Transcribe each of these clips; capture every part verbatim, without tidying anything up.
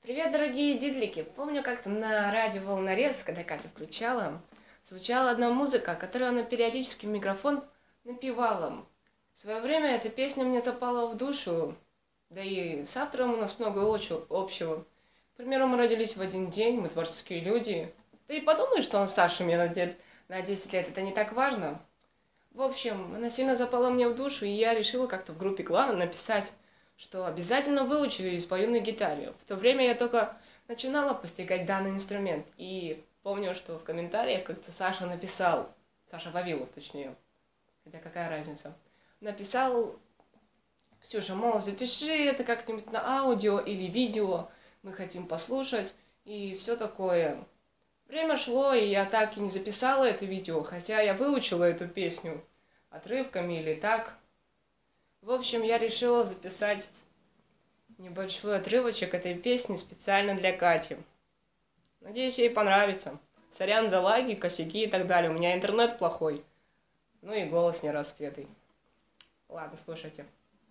Привет, дорогие дидлики! Помню, как-то на радио Волнорез, когда Катя включала, звучала одна музыка, которую она периодически в микрофон напевала. В свое время эта песня мне запала в душу, да и с автором у нас много общего. К примеру, мы родились в один день, мы творческие люди. Да и подумай, что он старше меня на десять лет, это не так важно. В общем, она сильно запала мне в душу, и я решила как-то в группе клана написать, что обязательно выучу и спою на гитаре. В то время я только начинала постигать данный инструмент. И помню, что в комментариях как-то Саша написал, Саша Вавилов точнее, хотя какая разница, написал: Ксюша, мол, запиши это как-нибудь на аудио или видео, мы хотим послушать и все такое. Время шло, и я так и не записала это видео, хотя я выучила эту песню отрывками или так. В общем, я решила записать небольшой отрывочек этой песни специально для Кати. Надеюсь, ей понравится. Сорян за лаги, косяки и так далее. У меня интернет плохой. Ну и голос не распетый. Ладно, слушайте.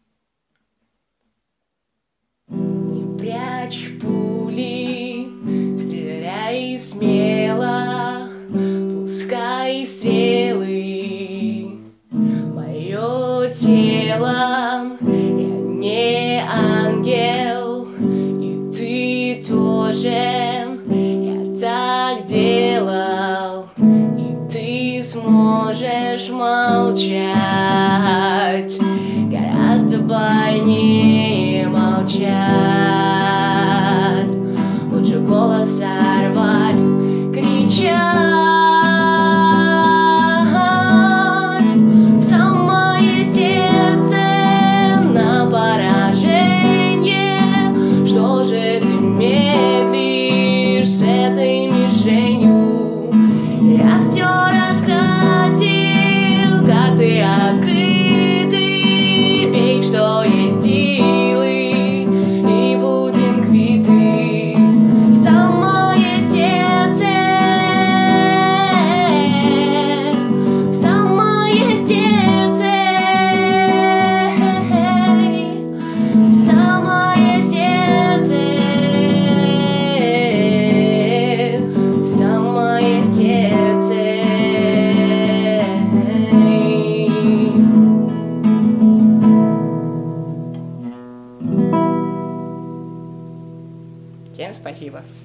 Не прячь пули, стреляй смело, пускай стрелы мое тело. Я не ангел, и ты тоже. Я так делал, и ты сможешь молчать. Гораздо больнее молчать. Лучше голос сорвать, кричать. Я все раскрасил, карты открыты, пей, что есть силы, и будем квиты. Самое сердце, самое сердце, самое сердце, самое сердце. Всем спасибо.